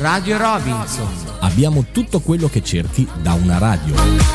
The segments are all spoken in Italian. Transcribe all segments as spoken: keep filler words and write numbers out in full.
Radio Robinson. Abbiamo tutto quello che cerchi da una radio.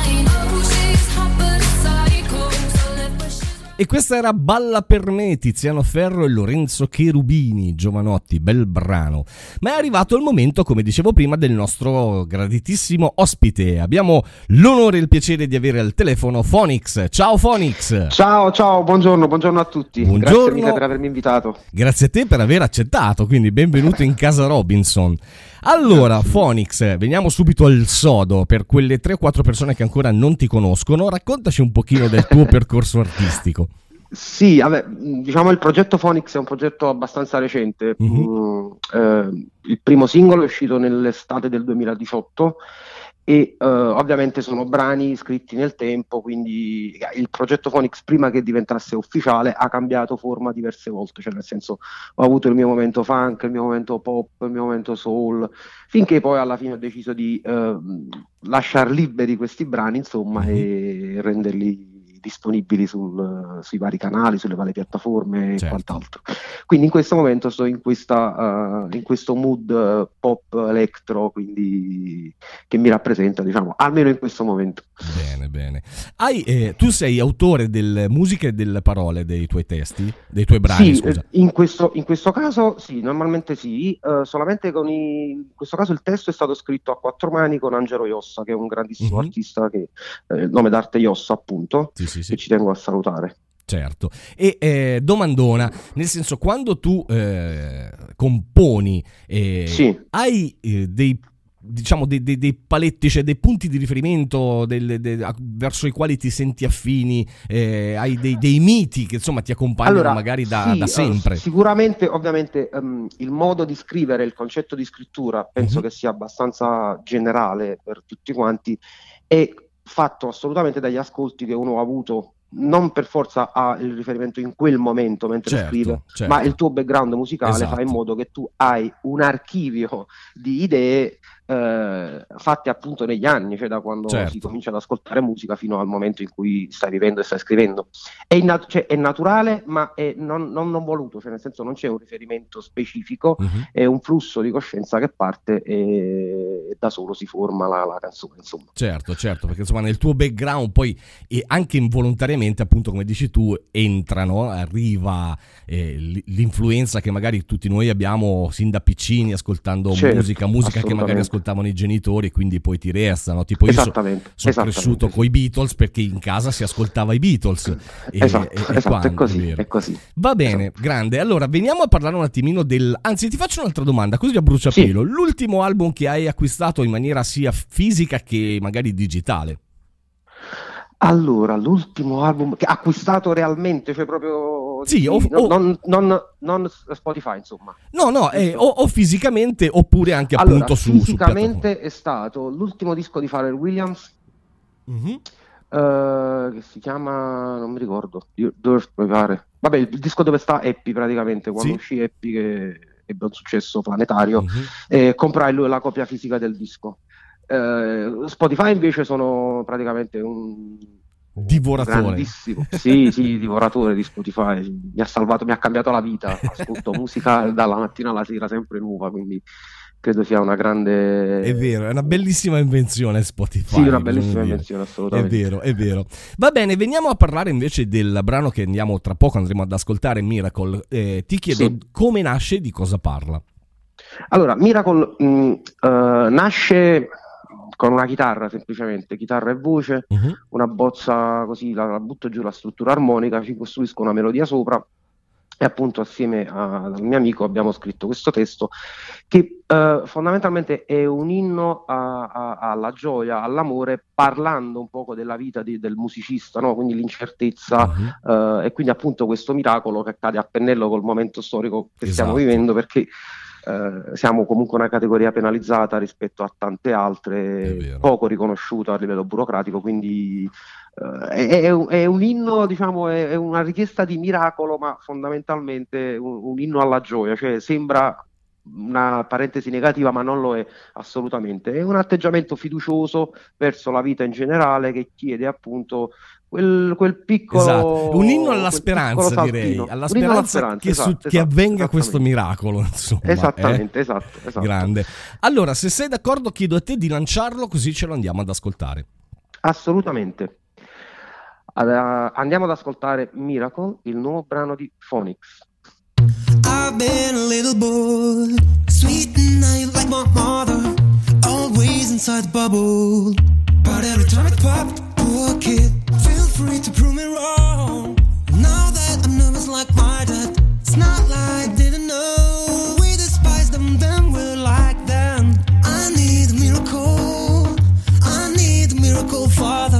E questa era Balla per me, Tiziano Ferro e Lorenzo Cherubini, Giovanotti, bel brano. Ma è arrivato il momento, come dicevo prima, del nostro graditissimo ospite. Abbiamo l'onore e il piacere di avere al telefono Phoenix. Ciao Phoenix! Ciao, ciao, buongiorno, buongiorno a tutti. Buongiorno. Grazie mille per avermi invitato. Grazie a te per aver accettato, quindi benvenuto in casa Robinson. Allora, Phoenix, veniamo subito al sodo. Per quelle tre quattro persone che ancora non ti conoscono, raccontaci un pochino del tuo percorso artistico. Sì, vabbè, diciamo il progetto Phoenix è un progetto abbastanza recente. Mm-hmm. Mm, eh, il primo singolo è uscito nell'estate del duemiladiciotto e eh, ovviamente sono brani scritti nel tempo, quindi il progetto Phoenix, prima che diventasse ufficiale, ha cambiato forma diverse volte, cioè nel senso ho avuto il mio momento funk, il mio momento pop, il mio momento soul, finché poi alla fine ho deciso di eh, lasciar liberi questi brani, insomma, mm-hmm. e renderli disponibili sul, sui vari canali, sulle varie piattaforme e certo. quant'altro. Quindi in questo momento sto in questa uh, in questo mood uh, pop electro, quindi che mi rappresenta, diciamo, almeno in questo momento. Bene, bene. Hai, eh, tu sei autore delle musiche e delle parole dei tuoi testi, dei tuoi brani, Sì, scusa. In questo, in questo caso sì, normalmente sì, uh, solamente con i, in questo caso il testo è stato scritto a quattro mani con Angelo Iossa, che è un grandissimo Mm-hmm. artista, che eh, il nome d'arte Iossa, appunto, Sì, sì, sì. che ci tengo a salutare. Certo, e eh, domandona, nel senso, quando tu eh, componi, eh, Sì. hai eh, dei, diciamo, dei, dei, dei paletti, cioè dei punti di riferimento del, de, verso i quali ti senti affini, eh, hai dei, dei miti che insomma ti accompagnano Allora, magari da, sì, da sempre. uh, sicuramente, ovviamente, um, il modo di scrivere, il concetto di scrittura, penso Mm-hmm. che sia abbastanza generale per tutti quanti, è fatto assolutamente dagli ascolti che uno ha avuto. Non per forza ha il riferimento in quel momento mentre certo, scrive, certo. ma il tuo background musicale esatto. fa in modo che tu hai un archivio di idee eh, fatte appunto negli anni, cioè da quando certo. si comincia ad ascoltare musica fino al momento in cui stai vivendo e stai scrivendo. È, innat- cioè, è naturale, ma è non, non, non voluto, cioè nel senso non c'è un riferimento specifico, Mm-hmm. è un flusso di coscienza che parte e, e da solo si forma la, la canzone, insomma. Certo, certo, perché insomma nel tuo background poi e anche involontariamente, appunto come dici tu, entrano, arriva eh, l'influenza che magari tutti noi abbiamo sin da piccini ascoltando certo, musica, musica che magari ascoltavano i genitori e quindi poi ti restano, tipo io so, sono cresciuto coi Beatles perché in casa si ascoltava i Beatles e, esatto, e, e esatto quando, è, così, è, è così. Va bene, esatto. Grande, allora veniamo a parlare un attimino del, anzi ti faccio un'altra domanda così a bruciapelo, sì. L'ultimo album che hai acquistato in maniera sia fisica che magari digitale? Allora, l'ultimo album che ho acquistato realmente, cioè proprio sì, sì, o, non, o... Non, non, non Spotify, insomma. No, no, eh, o, o fisicamente oppure anche allora, appunto su fisicamente su è stato l'ultimo disco di Pharrell Williams, mm-hmm. uh, che si chiama, non mi ricordo, Dirt, mi pare. Vabbè, il disco dove sta Happy praticamente, quando sì. uscì Happy che ebbe un successo planetario, mm-hmm. eh, comprai lui la copia fisica del disco. Uh, Spotify invece sono praticamente un divoratore, grandissimo, sì, sì, divoratore di Spotify, mi ha salvato, mi ha cambiato la vita, ascolto musica dalla mattina alla sera sempre nuova, quindi credo sia una grande... È vero, è una bellissima invenzione Spotify. Sì, una bellissima invenzione, assolutamente. È vero, è vero. Va bene, veniamo a parlare invece del brano che andiamo tra poco, andremo ad ascoltare, Miracle. Eh, ti chiedo sì. come nasce, di cosa parla? Allora, Miracle mh, uh, nasce... con una chitarra, semplicemente, chitarra e voce, uh-huh. una bozza così, la, la butto giù la struttura armonica, ci costruisco una melodia sopra e appunto assieme a, al mio amico abbiamo scritto questo testo che eh, fondamentalmente è un inno a, a, alla gioia, all'amore, parlando un poco della vita di, del musicista, no? Quindi l'incertezza uh-huh. eh, e quindi appunto questo miracolo che accade a pennello col momento storico che esatto. stiamo vivendo, perché Uh, siamo comunque una categoria penalizzata rispetto a tante altre, poco riconosciuta a livello burocratico, quindi uh, è, è, un, è un inno, diciamo, è, è una richiesta di miracolo, ma fondamentalmente un, un inno alla gioia, cioè sembra una parentesi negativa, ma non lo è assolutamente. È un atteggiamento fiducioso verso la vita in generale che chiede appunto quel, quel piccolo... Esatto, un inno alla speranza, direi, saltino. alla speranza, alla speranza che, esatto, su, esatto, che avvenga questo miracolo, insomma. Esattamente, eh? esatto, esatto. Grande. Allora, se sei d'accordo, chiedo a te di lanciarlo, così ce lo andiamo ad ascoltare. Assolutamente. Allora, andiamo ad ascoltare Miracle, il nuovo brano di Phonics. I've been a little boy, sweet and naive like my mother, always inside the bubble. But every time it popped, poor kid, feel free to prove me wrong. Now that I'm nervous like my dad, it's not like I didn't know. We despise them, then we're like them. I need a miracle, I need a miracle, Father.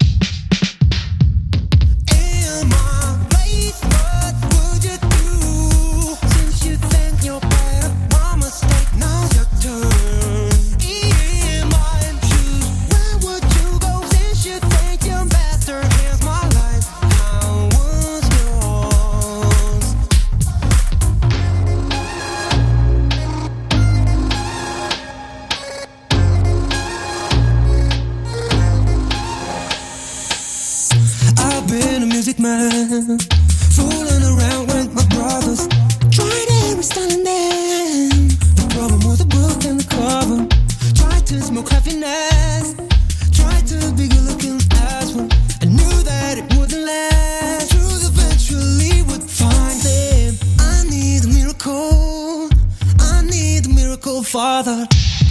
Man, fooling around with my brothers, tried every style and then the problem was the book and the cover. Tried to smoke happiness, tried to be good looking as well. I knew that it wouldn't last. Truth eventually would find them. I need a miracle, I need a miracle, Father.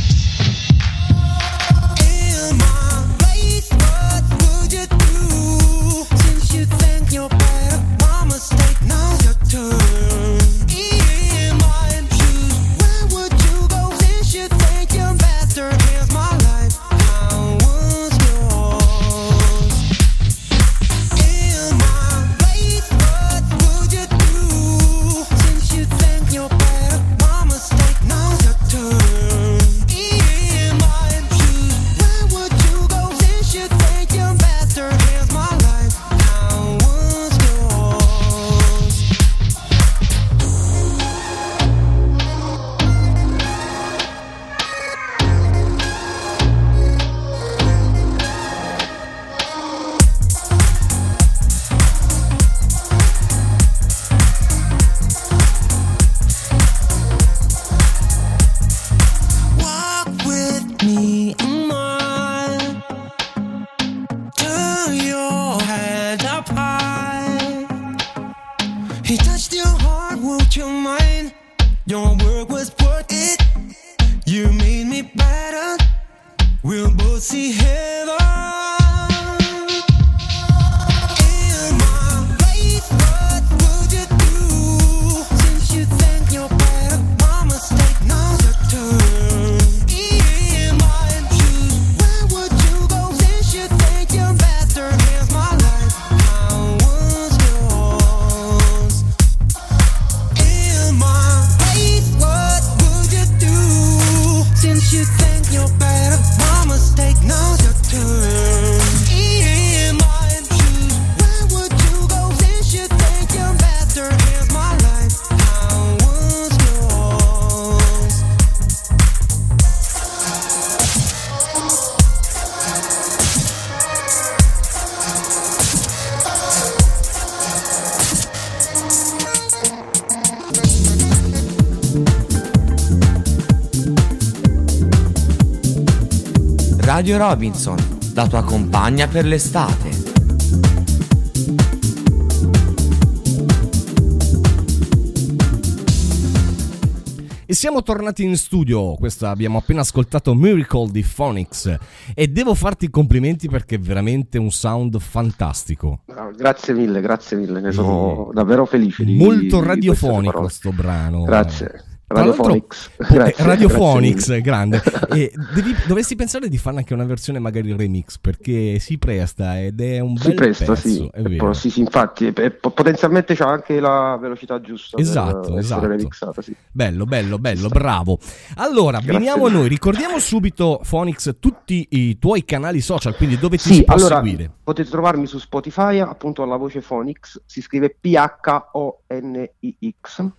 You're bad, my mistake, now's your turn. In my shoes, where would you go since you think you're better? Here's my life, how was yours? In my place, what would you do? Since you think you're bad, my mistake, now's your turn. In my shoes, where would you go since you think you're better? Here's my life, how your work was worth it. You made me better. We'll both see heaven. In my place, what would you do? Since you think you're better, my mistake, now's your turn. In my shoes, where would you go? Since you think you're better, here's my life, how was yours? In my what would you do? Since you think you're better, my mistake, now's your turn. In my shoes, where would you go? Since you think you're better, here's my life, how was yours? Radio Robinson, la tua compagna per l'estate. E siamo tornati in studio. Questa abbiamo appena ascoltato Miracle di Phonics e devo farti i complimenti perché è veramente un sound fantastico. No, grazie mille, grazie mille, ne sono e... davvero felice. Di, molto radiofonico sto brano. Grazie. Radio Phonics, grazie, Radio Phonics, grande. E devi, dovresti pensare di farne anche una versione magari remix, perché si presta ed è un bel si presta, pezzo, sì. È vero. Sì, sì, infatti, e potenzialmente c'ha anche la velocità giusta. Esatto, per esatto. Remixata, sì. Bello, bello, bello, bravo. Allora, Grazie veniamo a noi, ricordiamo subito Phonics tutti i tuoi canali social, quindi dove ti sì, si può allora, seguire? Potete trovarmi su Spotify, appunto alla voce Phonics, si scrive P H O N I X.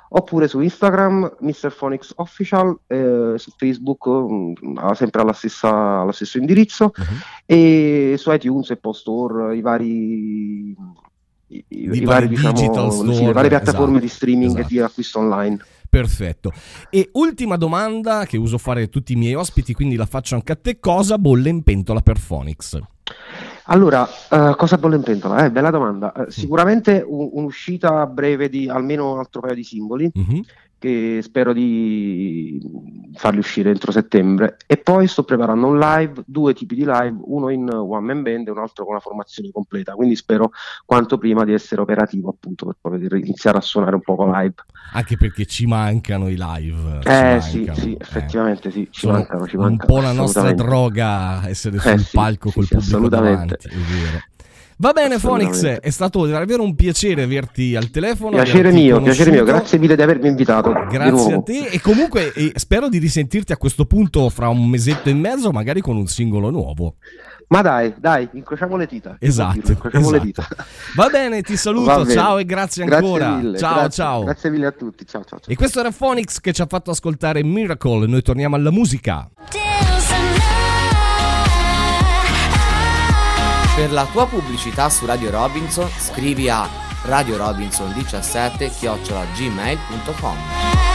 oppure su Instagram mister Phonics Official, eh, su Facebook mh, sempre alla stessa, allo stesso indirizzo, Mhm. e su iTunes, Apple Store, i vari, i, i vari vari, diciamo, digital sì, store, le varie piattaforme esatto, di streaming esatto. e di acquisto online. Perfetto. E ultima domanda che uso fare a tutti i miei ospiti, quindi la faccio anche a te: cosa bolle in pentola per Phonics? Allora, eh, cosa bolle in pentola? Eh, bella domanda. Eh, sicuramente un- un'uscita breve di almeno un altro paio di singoli, Mhm. che spero di farli uscire entro settembre, e poi sto preparando un live, due tipi di live, uno in one man band e un altro con una formazione completa, quindi spero quanto prima di essere operativo, appunto, per poter iniziare a suonare un poco live. Anche perché ci mancano i live. ci Eh sì, mancano, sì, eh. effettivamente sì, ci Sono mancano, ci un mancano, po' la nostra assolutamente. droga essere Eh sul sì, palco sì, col sì, pubblico assolutamente. davanti, è vero. Va bene Phonics, Assolutamente. è stato davvero un piacere averti al telefono. Piacere averti mio, piacere mio, conosciuto. grazie mille di avermi invitato. di Grazie a nuovo. te, e comunque eh, spero di risentirti a questo punto fra un mesetto e mezzo, magari con un singolo nuovo. Ma dai, dai, incrociamo le dita. Esatto, incrociamo le esatto. dita. Va bene, ti Va saluto, bene. ciao e grazie ancora. Grazie mille, ciao, grazie, ciao. Grazie mille a tutti, ciao, ciao, ciao. E questo era Phonics che ci ha fatto ascoltare Miracle. Noi torniamo alla musica. Per la tua pubblicità su Radio Robinson scrivi a radiorobinson diciassette chiocciola gmail punto com.